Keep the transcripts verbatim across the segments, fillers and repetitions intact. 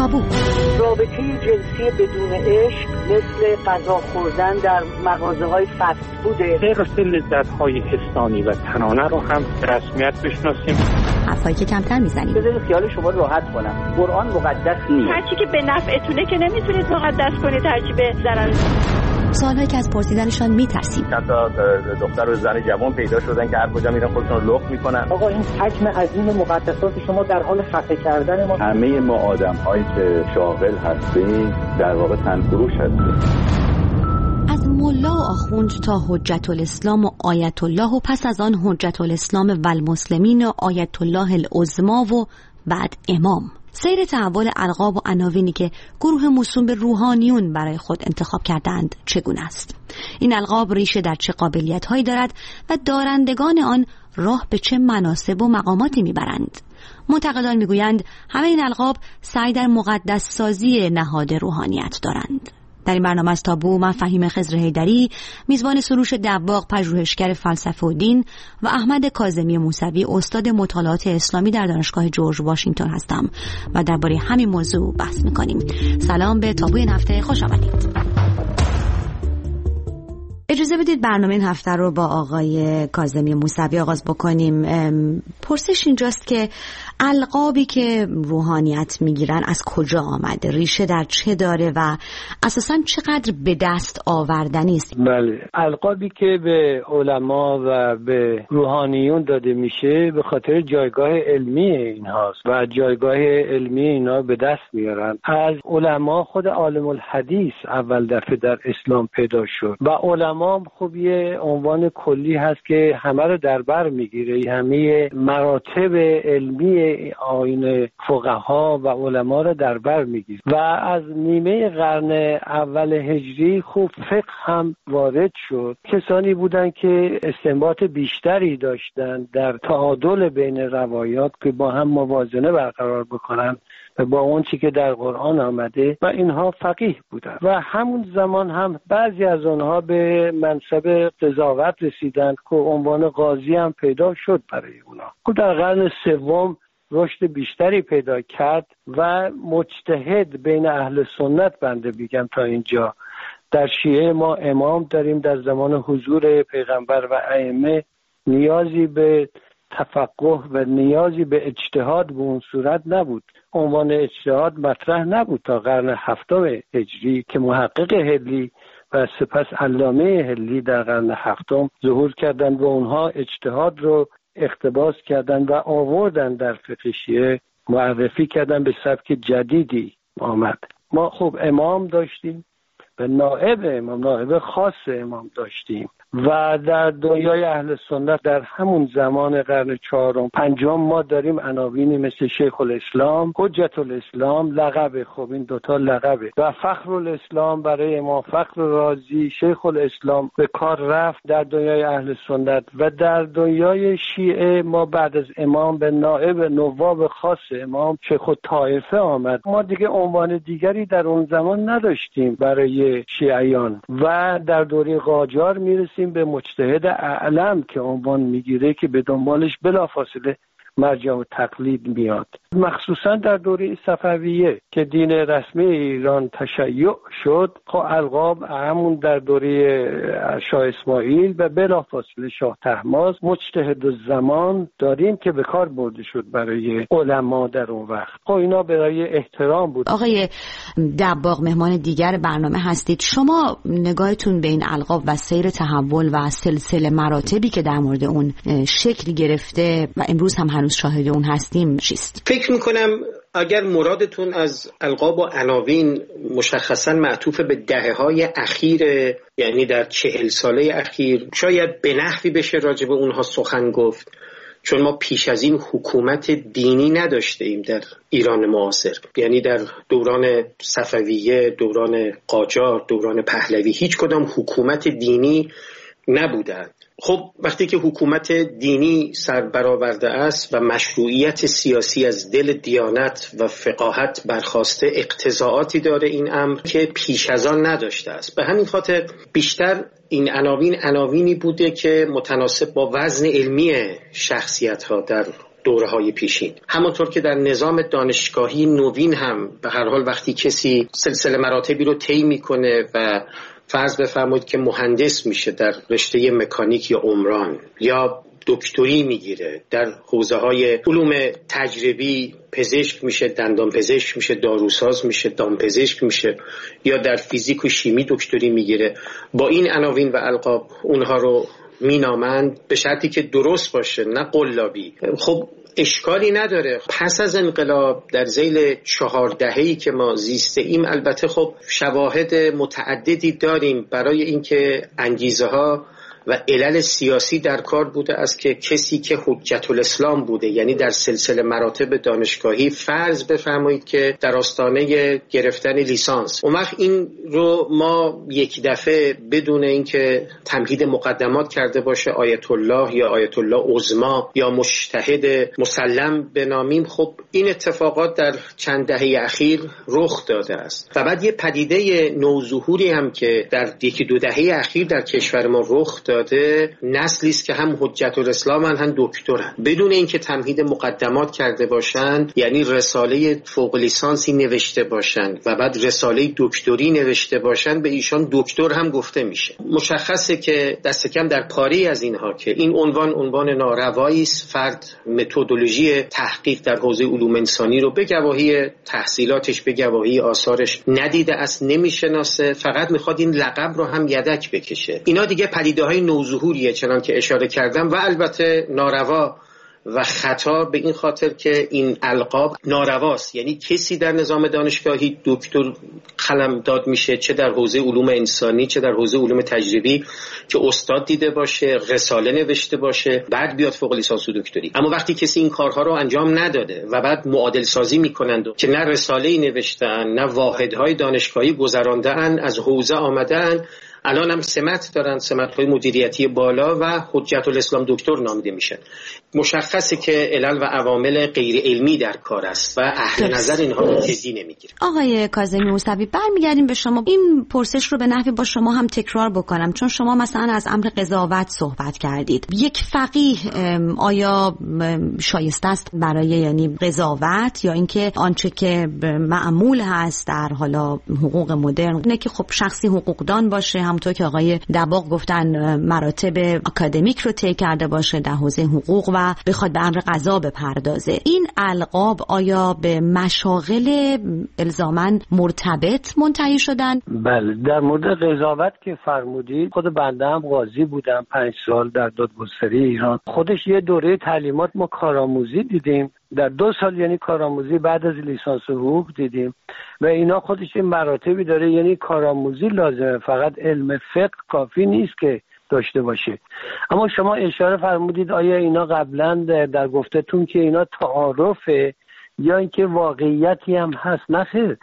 تابو. رابطه جنسی بدون عشق مثل غذا خوردن در مغازه‌های فست فوده. حفظ لذت‌های حسانی و تنانه رو هم به رسمیت بشناسیم. حرفایی که کمتر میزنیم. بذارید خیال شما راحت کنم. قرآن مقدس نیست. هرچی که به نفعتونه که نمیتونید مقدس کنید، هرچی به ضرر. سوالایی که از پرسیدنشان میترسیم. چند تا دختر و زن جوان پیدا شدن که هر کجا میرن خودشون رو لخت میکنن. آقا این حجم عظیم مقدسات شما در حال خفه کردن ما. همه ما آدم‌هایی که شاغل هستیم در واقع تنفروش هستیم. از ملا و آخوند تا حجت الاسلام و آیت الله و پس از آن حجت الاسلام و المسلمین و آیت الله العظما و بعد امام. سیر تحول القاب و عناوینی که گروه موسوم به روحانیون برای خود انتخاب کردند چگونه است؟ این القاب ریشه در چه قابلیت‌هایی دارد و دارندگان آن راه به چه مناصب و مقاماتی میبرند؟ معتقدان میگویند همه این القاب سعی در مقدس سازی نهاد روحانیت دارند. در این برنامه از تابو من فهیم خضر حیدری، میزبان سروش دباغ پژوهشگر فلسفه و دین و احمد کاظمی موسوی استاد مطالعات اسلامی در دانشگاه جورج واشنگتن هستم و درباره همین موضوع بحث می‌کنیم. سلام به تابو این هفته، خوش آمدید. اجازه بدید برنامه این هفته رو با آقای کاظمی موسوی آغاز بکنیم. پرسش اینجاست که القابی که روحانیت میگیرن از کجا آمده؟ ریشه در چه داره و اساساً چقدر به دست آوردنی است؟ بله، القابی که به علما و به روحانیون داده میشه به خاطر جایگاه علمی اینهاست و جایگاه علمی اینا به دست میارن. از علما خود عالم الحدیث اول دفعه در اسلام پیدا شد و علما خب یه عنوان کلی هست که همه رو در بر میگیره، همه مراتب علمی آیین فقها و علما رو در بر میگیره و از نیمه قرن اول هجری خوب فقه هم وارد شد. کسانی بودن که استنباط بیشتری داشتن در تعادل بین روایات که با هم موازنه برقرار بکنن و با اون چی که در قرآن آمده و اینها فقیه بودن و همون زمان هم بعضی از اونها به منصب قضاوت رسیدند که عنوان قاضی هم پیدا شد برای اونا. که در قرن سوم رشد بیشتری پیدا کرد و مجتهد بین اهل سنت بنده بگم تا اینجا. در شیعه ما امام داریم، در زمان حضور پیغمبر و ائمه نیازی به تفقه و نیازی به اجتهاد به اون صورت نبود. عنوان اجتهاد مطرح نبود تا قرن هفتم هجری که محقق هلی و سپس علامه هلی در قرن هفتم ظهور کردند و اونها اجتهاد رو اقتباس کردند و آوردن در فقه شیعه، معرفی کردن به سبک جدیدی آمد. ما خب امام داشتیم و نائب امام، نائب خاص امام داشتیم و در دنیای اهل سنت در همون زمان قرن چهارم پنجم ما داریم عناوینی مثل شیخ الاسلام، حجت الاسلام، لقب، خب این دوتا لقبه و فخر الاسلام برای امام فخر رازی. شیخ الاسلام به کار رفت در دنیای اهل سنت و در دنیای شیعه ما بعد از امام به نائب نواب خاص امام شیخ الطائفه آمد. ما دیگه عنوان دیگری در اون زمان نداشتیم برای شیعیان و در دوره قاجار میرسیم به مجتهد اعلم که عنوان میگیره که به دنبالش بلافاصله مرجع و تقلید میاد. مخصوصا در دوره صفویه که دین رسمی ایران تشیع شد، خب القاب همون در دوره شاه اسماعیل و بلافاصله شاه طهماسب مجتهد الزمان داریم که به کار برده شد برای علما در اون وقت. خب اینا برای احترام بود. آقای دباغ مهمان دیگر برنامه هستید. شما نگاهتون به این القاب و سیر تحول و سلسله مراتبی که در مورد اون شکل گرفته و امروز هم هنوز شاهد اون هستیم چیست؟ فکر میکنم اگر مرادتون از القاب و عناوین مشخصا معطوف به دهه‌های اخیر، یعنی در چهل ساله اخیر، شاید به نحوی بشه راجع به اونها سخن گفت، چون ما پیش از این حکومت دینی نداشته ایم در ایران معاصر. یعنی در دوران صفویه، دوران قاجار، دوران پهلوی هیچ کدام حکومت دینی نبودند. خب وقتی که حکومت دینی سر برآورده است و مشروعیت سیاسی از دل دیانت و فقاهت برخاسته، اقتضاعاتی داره این امر که پیش از آن نداشته است. به همین خاطر بیشتر این عناوین عناوینی بوده که متناسب با وزن علمی شخصیت ها در دوره‌های پیشین. همونطور که در نظام دانشگاهی نوین هم به هر حال وقتی کسی سلسله مراتبی رو طی میکنه و فرض بفرمایید که مهندس میشه در رشته مکانیک یا عمران، یا دکتری میگیره در حوزه‌های علوم تجربی، پزشک میشه، دندان پزشک میشه، داروساز میشه، دامپزشک میشه، یا در فیزیک و شیمی دکتری میگیره، با این عناوین و القاب اونها رو مینامند، به شرطی که درست باشه نه قلابی. خب اشکالی نداره. پس از انقلاب در ذیل چهار دهه‌ای که ما زیسته ایم، البته خب شواهد متعددی داریم برای اینکه انگیزه ها و علل سیاسی در کار بوده است که کسی که حجت الاسلام بوده، یعنی در سلسله مراتب دانشگاهی، فرض بفرمایید که در آستانه گرفتن لیسانس، اون وقت این رو ما یک دفعه بدون اینکه تمهید مقدمات کرده باشه آیت الله یا آیت الله عظما یا مجتهد مسلم بنامیم، خب این اتفاقات در چند دهه اخیر رخ داده است. و بعد یه پدیده نوظهوری هم که در یکی دو دهه اخیر در کشور ما رخ داده، نسلی است که هم حجت الاسلام هم دکترن، بدون اینکه تمهید مقدمات کرده باشند، یعنی رساله فوق لیسانسی نوشته باشند و بعد رساله دکتری نوشته باشند، به ایشان دکتر هم گفته میشه. مشخصه که دست کم در پاری از اینها که این عنوان عنوان ناروایی است، فرد متدولوژی تحقیق در حوزه علوم انسانی رو به گواهی تحصیلاتش، به گواهی آثارش ندیده است، نمیشناسه، فقط میخواد این لقب رو هم یدک بکشه. اینا دیگه پدیده‌های نوظهوریه چنان که اشاره کردم، و البته ناروا و خطا به این خاطر که این القاب نارواست. یعنی کسی در نظام دانشگاهی دکتر قلمداد میشه، چه در حوزه علوم انسانی چه در حوزه علوم تجربی، که استاد دیده باشه، رساله نوشته باشه، بعد بیاد فوق لیسانس و دکتری. اما وقتی کسی این کارها رو انجام نداده و بعد معادل سازی میکنند که نه رساله‌ای نوشتن نه واحدهای دانشگاهی گذراندن، از حوزه آمدن، الان هم سمت دارن، سمت‌های مدیریتی بالا، و حجت الاسلام دکتر نامیده میشن. مشخصه که علل و عوامل غیر علمی در کار است و اهل نظر اینها رو جدی نمیگیره. آقای کاظمی موسوی، برمیگردیم به شما. این پرسش رو به نحوی با شما هم تکرار بکنم، چون شما مثلا از امر قضاوت صحبت کردید. یک فقیه آیا شایسته است برای یعنی قضاوت، یا اینکه آنچه که معمول هست در حالا حقوق مدرن اینه که خب شخصی حقوقدان باشه، همونطور که آقای دباغ گفتن مراتب اکادمیک رو طی کرده باشه در حوزه حقوق و بخواد به امر قضا بپردازه. این القاب آیا به مشاغل الزاماً مرتبط منتهی شدن؟ بله، در مورد قضاوت که فرمودید، خود بنده هم قاضی بودم پنج سال در دادگستری ایران. خودش یه دوره تعلیمات ما کارآموزی دیدیم، در دو سال یعنی کارآموزی بعد از لیسانس حقوق دیدیم، و اینا خودش این مراتبی داره، یعنی کارآموزی لازمه، فقط علم فقه کافی نیست که داشته باشه. اما شما اشاره فرمودید آیا اینا قبلا در گفتتون که اینا تعارفه یا اینکه واقعیتی هم هست؟ نه خیر،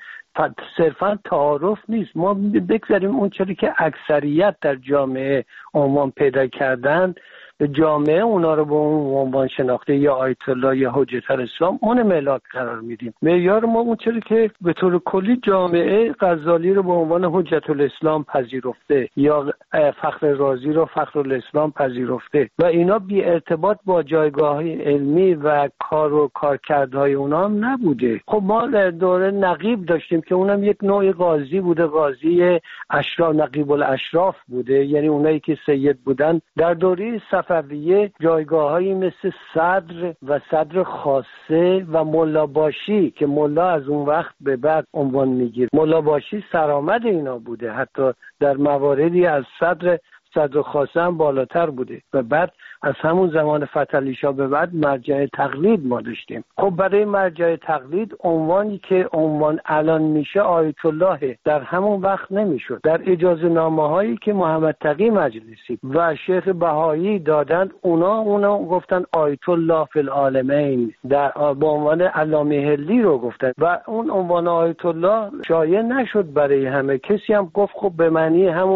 صرفا تعارف نیست. ما بگذاریم اون چیزی که اکثریت در جامعه عنوان پیدا کردن، به جامعه اونا رو به اون عنوان شناخته، یا آیت الله یا حجت الاسلام، اون ملاک قرار میدیم. معیار ما اون چیزی که به طور کلی جامعه غزالی رو به عنوان حجت الاسلام پذیرفته، یا فخر رازی رو فخر الاسلام پذیرفته، و اینا بی ارتباط با جایگاه‌های علمی و کار و کارکردهای اونا هم نبوده. خب ما در دوره نقیب داشتیم که اونم یک نوع قاضی بوده، قاضی اشراف، نقیب الاشراف بوده، یعنی اونایی که سید بودن. در دوره صفویه جایگاه‌هایی مثل صدر و صدر خاصه و ملاباشی که ملا از اون وقت به بعد عنوان میگیره، ملاباشی سرآمد اینا بوده، حتی در مواردی از صدر صدر خاصه هم بالاتر بوده، و بعد از همون زمان فتح علی شاه به بعد مرجع تقلید ما داشتیم. خب برای مرجع تقلید عنوانی که عنوان الان میشه آیت الله در همون وقت نمیشد. در اجازه نامه هایی که محمد تقی مجلسی و شیخ بهایی دادند، اونا اونا گفتن آیت الله فی العالمین، در با عنوان علامه هلی رو گفتن، و اون عنوان آیت الله شایع نشد برای همه. کسی هم گفت خب به معنی همون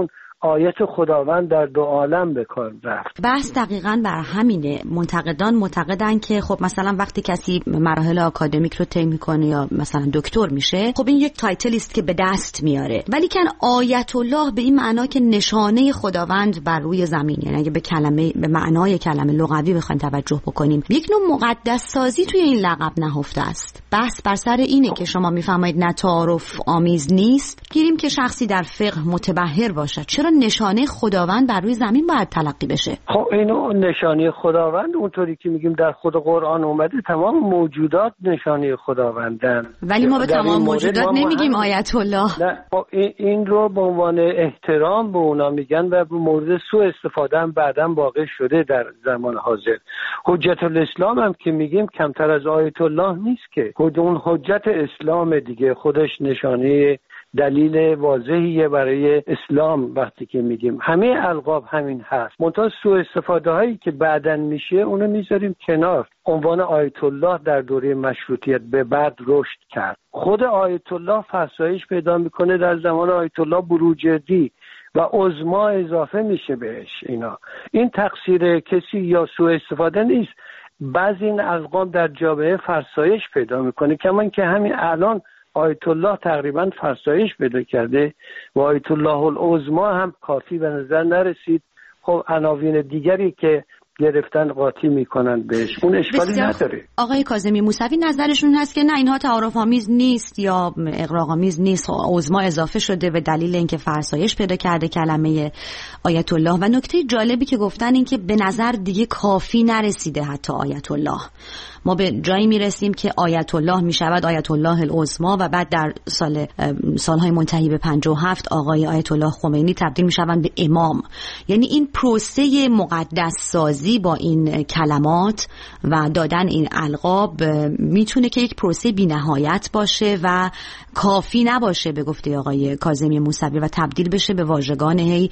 آیت خداوند در دو عالم به کار رفت. بحث دقیقاً بر همینه. منتقدان معتقدن که خب مثلا وقتی کسی مراحل آکادمیک رو طی میکنه یا مثلا دکتر میشه، خب این یک تایتلی است که به دست میاره، ولی کن آیت الله به این معنا که نشانه خداوند بر روی زمین، یعنی اگه به کلمه به معنای کلمه لغوی بخوایم توجه بکنیم، یک نوع مقدس سازی توی این لقب نهفته است. بحث بر سر اینه که شما میفرمایید نه تعارف آمیز نیست، گیریم که شخصی در فقه متبحر باشد، چرا نشانه خداوند بر روی زمین باید تلقی بشه؟ خب اینو نشانه خداوند اونطوری که میگیم در خود قرآن اومده، تمام موجودات نشانه خداوندن، ولی ما به تمام موجودات نمیگیم آیت الله. نه این رو به عنوان احترام به اونا میگن و به مورد سوء استفاده هم بعداً واقع شده در زمان حاضر. حجت الاسلام هم که میگیم کمتر از آیت الله نیست که، خود اون حجت اسلام دیگه خودش نشانه دلیل واضحیه برای اسلام. وقتی که میگیم همه القاب همین هست، منتها سوء استفاده هایی که بعداً میشه اونو میذاریم کنار. عنوان آیت الله در دوره مشروطیت به بعد رشد کرد. خود آیت الله فرسایش پیدا میکنه در زمان آیت الله بروجردی و عظما اضافه میشه بهش. اینا این تقصیر کسی یا سوء استفاده نیست، بعضی این القاب در جامعه فرسایش پیدا میکنه، کمان که همین الان آیت الله تقریبا فرسایش پیدا کرده و آیت الله العظما هم کافی به نظر نرسید. خب عناوین دیگری که گرفتن قاطی میکنن بهش، اون اشکالی نداره. آقای کاظمی موسوی نظرشون هست که نه اینها تعارف آمیز نیست یا اغراق آمیز نیست، عظما اضافه شده به دلیل اینکه فرسایش پیدا کرده کلمه آیت الله. و نکته جالبی که گفتن این که به نظر دیگه کافی نرسیده حتی آیت الله، ما به جایی میرسیم که آیت الله میشود آیت الله العظما و بعد در سال سالهای منتهی به پنجاه و هفت آقای آیت الله خمینی تبدیل میشوند به امام. یعنی این پروسه مقدس سازی با این کلمات و دادن این القاب میتونه که یک پروسه بی نهایت باشه و کافی نباشه به گفته آقای کاظمی موسوی و تبدیل بشه به واژگان هی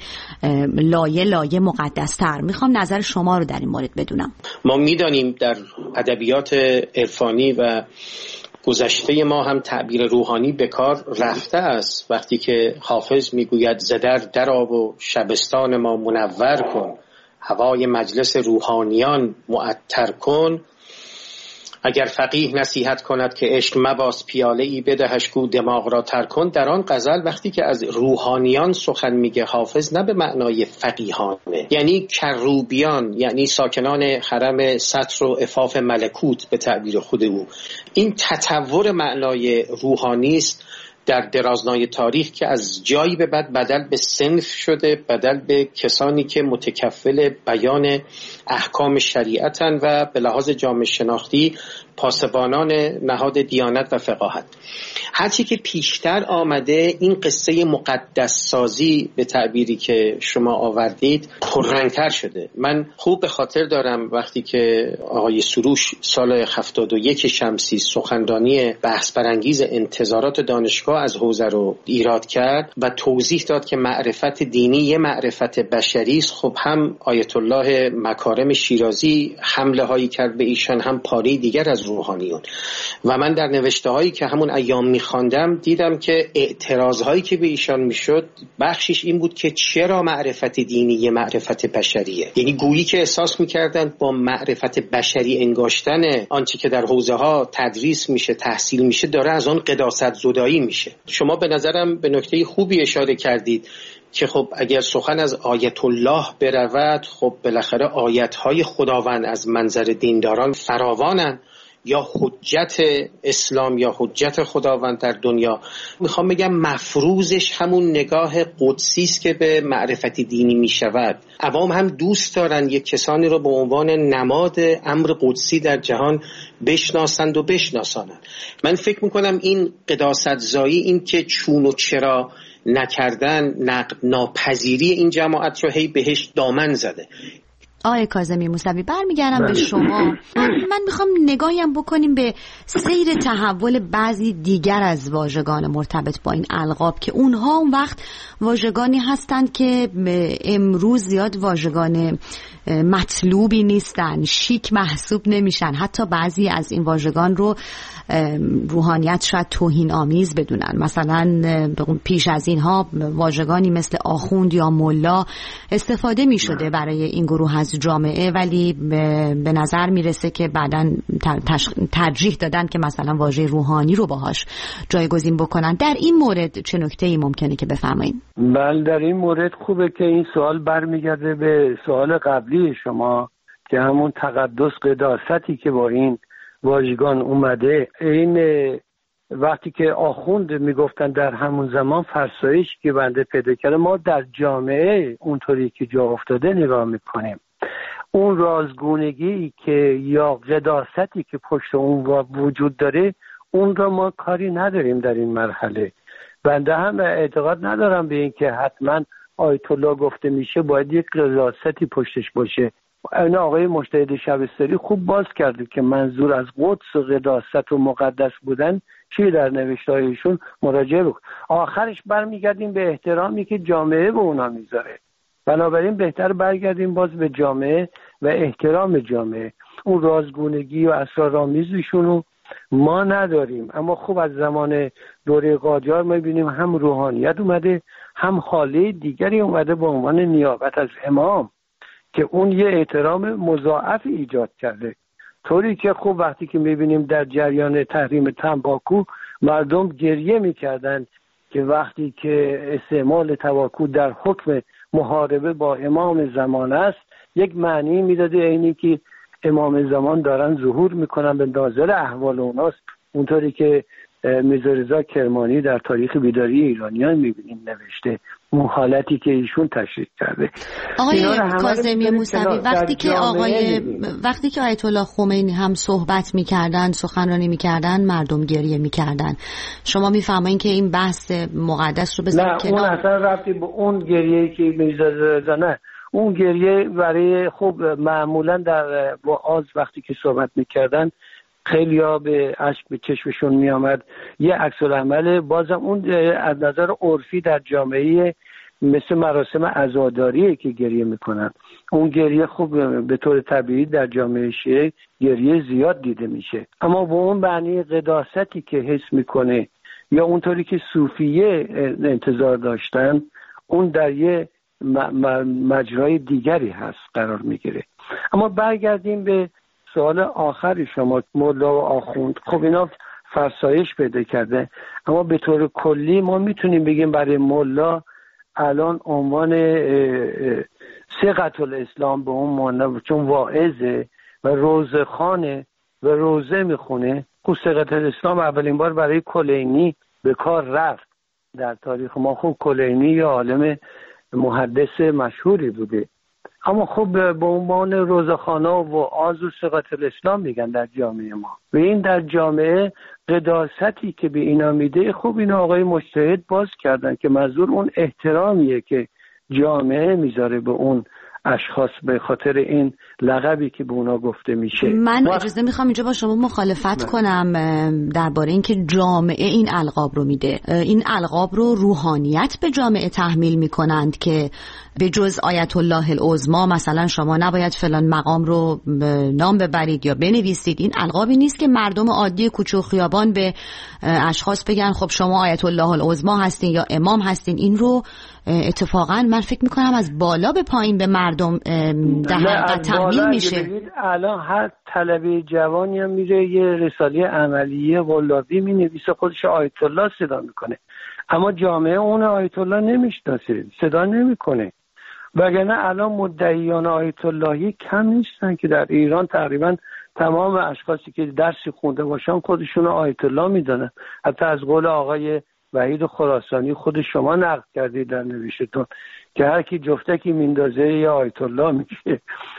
لایه لایه مقدستر. میخوام نظر شما رو در این مورد بدونم. ما میدانیم در ادبیات عرفانی و گذشته ما هم تعبیر روحانی به کار رفته است. وقتی که حافظ میگوید زدر درآ و شبستان ما منور کن، هوای مجلس روحانیان معطر کن، اگر فقیه نصیحت کند که عشق مباس، پیاله ای بدهش گو دماغ را تر کن. در آن غزل وقتی که از روحانیان سخن میگه حافظ نه به معنای فقیهانه، یعنی کروبیان، یعنی ساکنان حرم سطر و عفاف ملکوت به تعبیر خود او. این تطور معنای روحانی است در درازنای تاریخ که از جایی به بعد بدل به صنف شده، بدل به کسانی که متکفل بیان احکام شریعتن و به لحاظ جامعه شناختی پاسبانان نهاد دیانت و فقاهت. هرچی که پیشتر آمده این قصه مقدس سازی به تعبیری که شما آوردید پررنگتر شده. من خوب به خاطر دارم وقتی که آقای سروش سال هفتاد و یک شمسی سخنرانی بحث برانگیز انتظارات دانشگاه از حوزه رو ایراد کرد و توضیح داد که معرفت دینی یه معرفت بشری است. خب هم آیت الله مکارم شیرازی حمله هایی کرد به ایشان، هم پاره دیگر از روحانیون. و من در نوشته هایی که همون ایام میخواندم دیدم که اعتراض هایی که به ایشان میشد بخشش این بود که چرا معرفت دینی یه معرفت بشریه، یعنی گویی که احساس میکردن با معرفت بشری انگاشتن آنچه که در حوزه ها تدریس میشه تحصیل میشه داره از آن قداست زدایی میشه. شما به نظرم به نکته خوبی اشاره کردید که خب اگر سخن از آیت الله برود، خب بالاخره آیت های خداوند از منظر دینداران فراوانن، یا حجت اسلام یا حجت خداوند در دنیا. میخوام بگم مفروضش همون نگاه قدسی است که به معرفت دینی میشود. عوام هم دوست دارن یک کسانی رو به عنوان نماد امر قدسی در جهان بشناسند و بشناسانند. من فکر میکنم این قداست زایی، این که چون و چرا نکردن، نقد ناپذیری این جماعت رو هی بهش دامن زده. آقای کاظمی موسوی برمیگردم به شما. من میخوام نگاهیم بکنیم به سیر تحول بعضی دیگر از واژگان مرتبط با این القاب که اونها اون وقت واژگانی هستند که امروز زیاد واژگان مطلوبی نیستن، شیک محسوب نمیشن. حتی بعضی از این واژگان رو روحانیت شاید توهین آمیز بدونن. مثلا پیش از اینها واژگانی مثل آخوند یا ملا استفاده می شده برای این گروه از جامعه، ولی به نظر می رسه که بعداً ترجیح دادن که مثلا واژه روحانی رو باهاش جایگزین بکنن. در این مورد چه نکته‌ای ممکنه که بفرمایید؟ بله، در این مورد خوبه که این سوال برمیگرده به سوال قبلی شما که همون تقدس قداستی که با این واژگان اومده. این وقتی که آخوند میگفتن در همون زمان فرسایش که بنده پیدا کرده، ما در جامعه اونطوری که جا افتاده نگاه میکنیم، اون رازگونگی که یا قداستی که پشت اون وجود داره اون را ما کاری نداریم در این مرحله. بنده هم اعتقاد ندارم به این که حتما آیت الله گفته میشه باید یک قداستی پشتش باشه. این آقای مجتهد شبستری خوب باز کرده که منظور از قدس و قداست و مقدس بودن چی در نوشتهایشون مراجعه بکن. آخرش برمیگردیم به احترامی که جامعه به اونا میذاره. بنابراین بهتر برگردیم باز به جامعه و احترام جامعه. اون رازگونگی و اسرارآمیزشون رو ما نداریم. اما خوب از زمان دوره قاجار ما ببینیم هم روحانیت اومده، هم حاله دیگری اومده به عنوان نیابت از امام که اون یه احترام مضاعف ایجاد کرده. طوری که خوب وقتی که میبینیم در جریان تحریم تنباکو مردم گریه میکردن که وقتی که استعمال تنباکو در حکم محاربه با امام زمان است، یک معنی میداده اینی که امام زمان دارن ظهور میکنن به ناظر احوال اوناست. اونطوری که میرزا رضا کرمانی در تاریخ بیداری ایرانیان میبینیم نوشته، اون حالتی که ایشون تشریح کرده. آقای کاظمی موسوی وقتی که آقای وقتی که آیت الله خمینی هم صحبت میکردن، سخنرانی میکردن، مردم گریه میکردن. شما میفهمین که این بحث مقدس رو بذارید کنار؟ نه، اون اصلا ربطی به اون گریه‌ای که میرزا رضا، نه، اون گریه برای خوب معمولا در وعاظ وقتی که صحبت میکردن خیلی ها به اشک به چشمشون می آمد. یه عکس العمل بازم اون از نظر عرفی در جامعه مثل مراسم عزاداریه که گریه میکنن. اون گریه خوب به طور طبیعی در جامعه شیعه گریه زیاد دیده میشه، اما با اون معنی قداستی که حس میکنه یا اونطوری که صوفیه انتظار داشتن، اون در یه مجرای دیگری هست قرار میگیره. اما برگردیم به سوال آخر شما، ملا و آخوند. خب اینا فرسایش پیدا کرده، اما به طور کلی ما میتونیم بگیم برای ملا الان عنوان ثقة الاسلام به اون معنی، چون واعظه و روزخانه و روزه میخونه. خب ثقة الاسلام اولین بار برای کلینی به کار رفت در تاریخ ما. خب کلینی یا عالم محدث مشهوری بوده، اما خب به عنوان روزخانه و آز و ثقة الاسلام میگن در جامعه ما. و این در جامعه قداستی که به اینا میده، خب این آقای مجتهد باز کردن که منظور اون احترامیه که جامعه میذاره به اون اشخاص به خاطر این لقبی که به اونا گفته میشه. من اجازه میخوام اینجا با شما مخالفت کنم درباره اینکه جامعه این القاب رو میده. این القاب رو روحانیت به جامعه تحمیل میکنند که به جز آیت الله العظما مثلا شما نباید فلان مقام رو نام ببرید یا بنویسید. این القابی نیست که مردم عادی کوچه و خیابان به اشخاص بگن خب شما آیت الله العظما هستین یا امام هستین. این رو اتفاقا من فکر میکنم از بالا به پایین به مردم در حقیقت تحمیل میشه. الان هر طلبه جوانی هم میره یه رساله عملیه قلابی مینویسه، خودش آیت الله صدا میکنه، اما جامعه اون آیت الله نمیشناسه، صدا نمیکنه. وگرنه الان مدعیان آیت اللهی کم نیستن که در ایران تقریبا تمام اشخاصی که درسی خونده باشن خودشون آیت الله میدونن. حتی از قول آقای وحید خراسانی خود شما نقل کردید در نوشتتون که هر کی جفتکی میندازه یا آیت الله میشه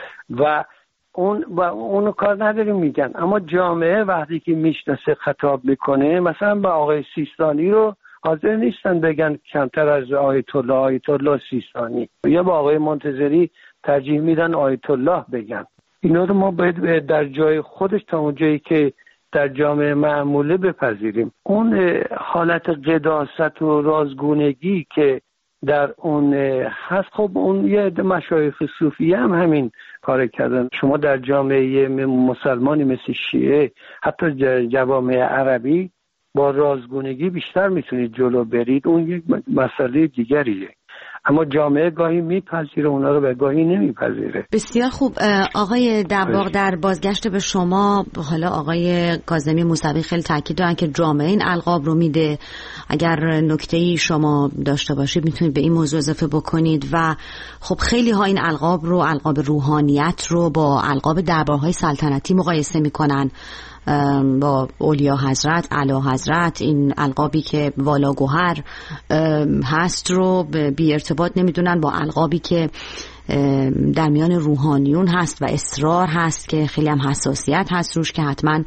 و اون و اونو کار نداریم میگن. اما جامعه وقتی که میشناسه خطاب میکنه، مثلا با آقای سیستانی رو حاضر نیستن بگن کمتر از آیت الله آیت الله سیستانی، یا با آقای منتظری ترجیح میدن آیت الله بگن. اینا رو ما باید در جای خودش تا اون جایی که در جامعه معموله بپذیریم. اون حالت قداست و رازگونگی که در اون هست، خب اون یه مشایخ صوفیه هم همین کار کردن. شما در جامعه مسلمانی مثل شیعه، حتی جوامع عربی، با رازگونگی بیشتر میتونید جلو برید. اون یک مسئله دیگریه، اما جامعه گاهی میپذیره اونا رو و گاهی نمیپذیره. بسیار خوب. آقای دباغ، در بازگشت به شما، حالا آقای کاظمی موسوی خیلی تاکید دارن که جامعه این القاب رو میده. اگر نکته‌ای شما داشته باشید میتونید به این موضوع اضافه بکنید. و خب خیلی ها این القاب رو، القاب روحانیت رو با القاب دربارهای سلطنتی مقایسه میکنن، با اولیا حضرت، اعلی حضرت. این القابی که والا گوهر هست رو بی ارتباط نمیدونن با القابی که در میان روحانیون هست و اسرار هست که خیلی هم حساسیت هست روش که حتما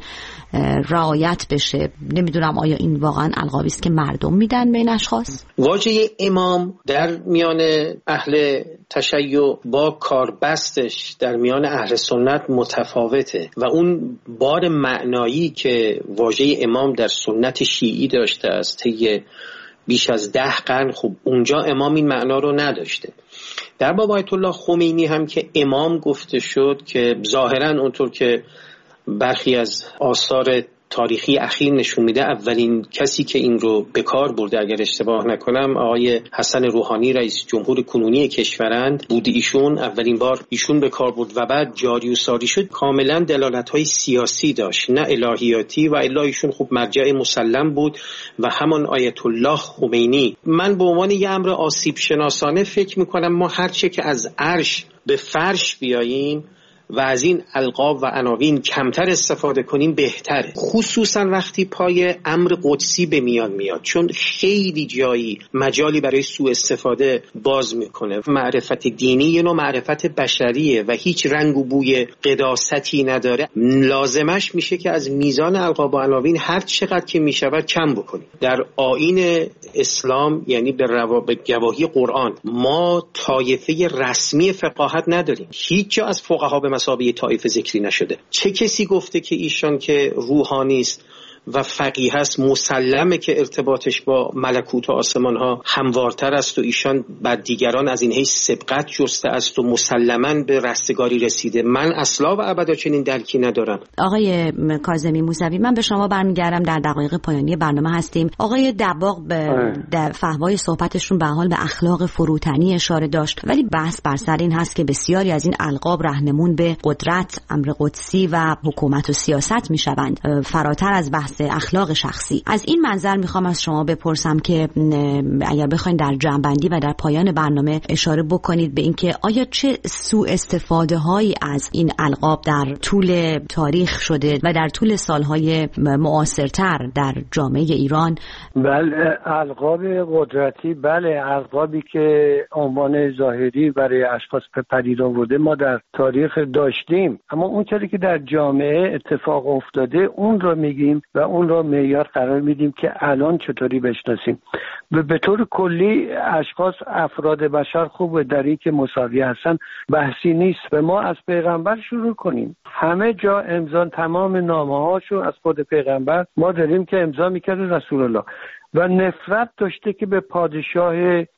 رعایت بشه. نمیدونم آیا این واقعا القابی است که مردم میدن به این اشخاص؟ واژه امام در میان اهل تشیع با کاربستش در میان اهل سنت متفاوته و اون بار معنایی که واژه امام در سنت شیعی داشته است طی بیش از ده قرن، خب اونجا امام این معنا رو نداشته. در باب آیت الله خمینی هم که امام گفته شد که ظاهرا اونطور که برخی از آثار تاریخی اخیر نشون میده اولین کسی که این رو به کار برده، اگر اشتباه نکنم آقای حسن روحانی رئیس جمهور کنونی کشورند بود، ایشون اولین بار ایشون به کار برد و بعد جاری و ساری شد. کاملا دلالت‌های سیاسی داشت نه الهیاتی و الا ایشون خب مرجع مسلم بود و همان آیت الله خمینی. من به عنوان یه امر آسیب شناسانه فکر میکنم ما هرچه که از عرش به فرش بیاییم و از این القاب و عناوین کمتر استفاده کنیم بهتره، خصوصا وقتی پای امر قدسی به میان میاد، چون خیلی جایی مجالی برای سوء استفاده باز میکنه. معرفت دینی یه نوع معرفت بشریه و هیچ رنگ و بوی قداستی نداره. لازمش میشه که از میزان القاب و عناوین هر چقدر که میشود کم بکنیم. در آیین اسلام، یعنی به روابط گواهی قرآن، ما طایفه رسمی فقاهت نداریم. هیچ جا از فقها به مسابقه طایفه ذکری نشده. چه کسی گفته که ایشان که روحانی است و فقیه است مسلمه که ارتباطش با ملکوت و آسمان ها هموارتر است و ایشان بعد دیگران از این حیث سبقت جسته است و مسلماً به رستگاری رسیده؟ من اصلا و ابدا چنین درکی ندارم. آقای کاظمی موسوی، من به شما برمیگردم. در دقایق پایانی برنامه هستیم. آقای دباغ به در فحوای صحبتشون به حال به اخلاق فروتنی اشاره داشت، ولی بحث بر سر این هست که بسیاری از این القاب رهنمون به قدرت، امر قدسی و حکومت و سیاست میشوند، فراتر از بحث اخلاق شخصی. از این منظر میخوام از شما بپرسم که اگر بخواید در جمع‌بندی و در پایان برنامه اشاره بکنید به اینکه آیا چه سوء استفاده هایی از این القاب در طول تاریخ شده و در طول سالهای معاصرتر در جامعه ایران؟ بله، القاب قدرتی، بله، القابی که عنوان ظاهری برای اشخاص پدید آورده ما در تاریخ داشتیم، اما اون چیزی که در جامعه اتفاق افتاده اون رو میگیم و اون رو معیار قرار میدیم که الان چطوری بشناسیم. به طور کلی اشخاص، افراد بشر خوب در این که مساوی هستن بحثی نیست. به ما از پیغمبر شروع کنیم. همه جا امضا، تمام نامه هاشو از خود پیغمبر ما داریم که امضا میکرده رسول الله، و نفرت داشته که به پادشاه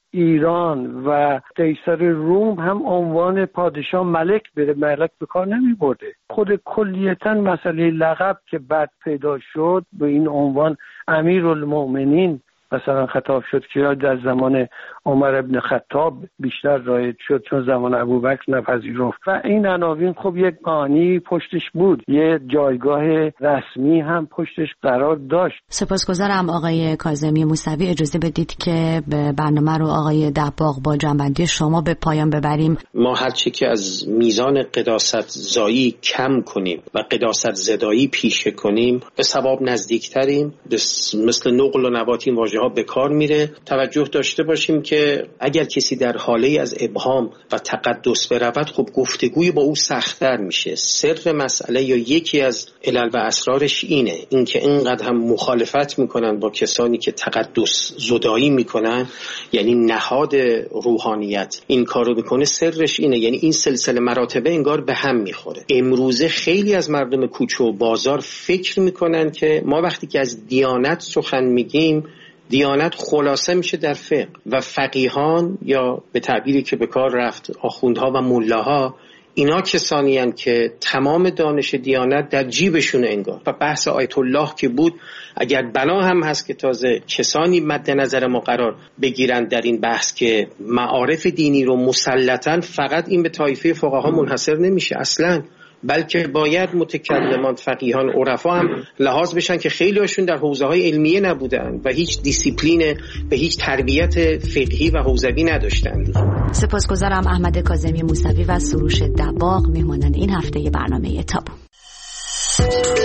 ایران و قیصر روم هم عنوان پادشاه ملک بره، ملک به کار نمی برده. خود کلیتا مسئله لقب که بعد پیدا شد به این عنوان امیرالمؤمنین مثلا خطاب شد که در زمان عمر ابن خطاب بیشتر رایج شد چون زمان ابوبکر نپذیرفت و این عناوین خب یک معنی پشتش بود، یه جایگاه رسمی هم پشتش قرار داشت. سپاسگزارم آقای کاظمی موسوی. اجازه بدید که برنامه رو آقای دباغ با جنبندی شما به پایان ببریم. ما هرچی که از میزان قداست زایی کم کنیم و قداست زدایی پیشه کنیم به ثواب نزدیکتریم. مثل نقل و نبات این واژه ها به کار میره. توجه داشته باشیم که اگر کسی در حاله از ابهام و تقدس برود، خب گفتگوی با او سخت‌تر میشه. سر مسئله یا یکی از علل و اسرارش اینه، اینکه اینقدر هم مخالفت میکنن با کسانی که تقدس زدایی میکنن، یعنی نهاد روحانیت این کارو میکنه. سرش اینه، یعنی این سلسله مراتبه انگار به هم میخوره. امروزه خیلی از مردم کوچه و بازار فکر میکنن که ما وقتی که از دیانت سخن میگیم، دیانت خلاصه میشه در فقه و فقیهان یا به تعبیری که به کار رفت آخوندها و ملاها اینا کسانی هستند که تمام دانش دیانت در جیبشون انگار. و بحث آیت الله که بود، اگر بنا هم هست که تازه کسانی مد نظر ما قرار بگیرن در این بحث که معارف دینی رو مسلطاً فقط این به طایفه فقها منحصر نمیشه اصلاً، بلکه باید متکلمان، فقیهان، عرفا هم لحاظ بشن که خیلی هاشون در حوزه‌های علمیه نبودن و هیچ دیسیپلین به هیچ تربیت فقهی و حوزوی نداشتند. سپاسگزارم احمد کاظمی موسوی و سروش دباغ، مهمانان این هفته برنامه تابو.